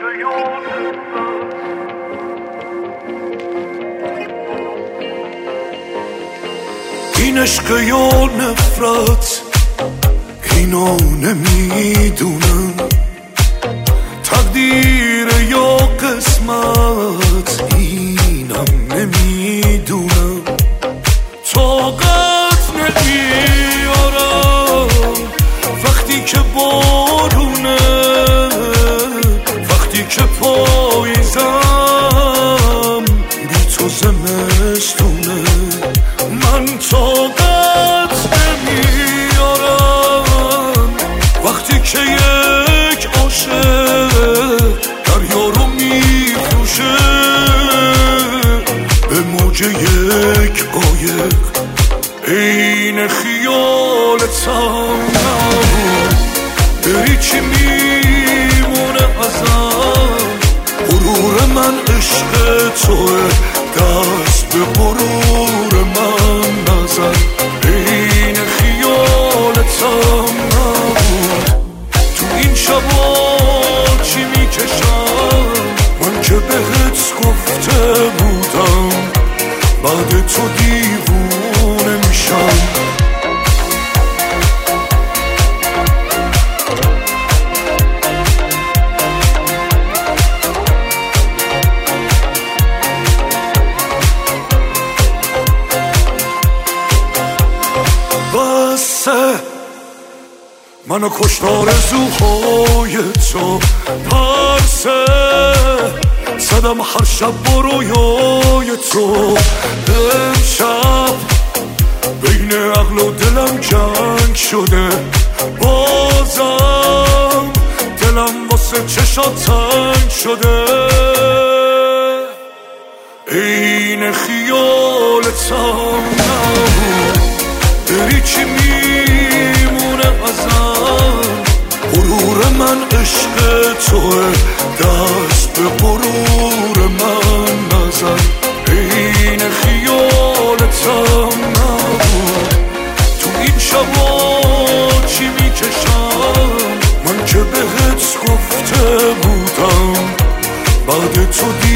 این عشق یا نفرت اینو نمیدونم، تقدیر یا قسمت اینم نمیدونم، طاقت نمیارم وقتی که بارونه، وقتی که پاییزم بی تو زمستونه، من طاقت نمیارم وقتی که یک عاشق دریا رو میفروشه به موج یک قایق. این خیالتم نبود، بری چی میمونه ازم؟ غرور من عشق توه، دست به غرور من نزن. این خیالتم نبود، تو این شبا چی میکشم من که بهت گفته بودم بعد تو دیوونه میشم. منو کشتار زوهای تو پرسه زدم هر شب با رویای تو، امشب بین عقل و دلم جنگ شده، بازم دلم واسه چشات تنگ شده. این خیالتم نبود، بری چی میمونه ازم؟ غرور من عشق توه، دست به غرور من نزن. این خیالتم نبود، تو این شبا چی میکشم من که بهت گفته بودم بعد تو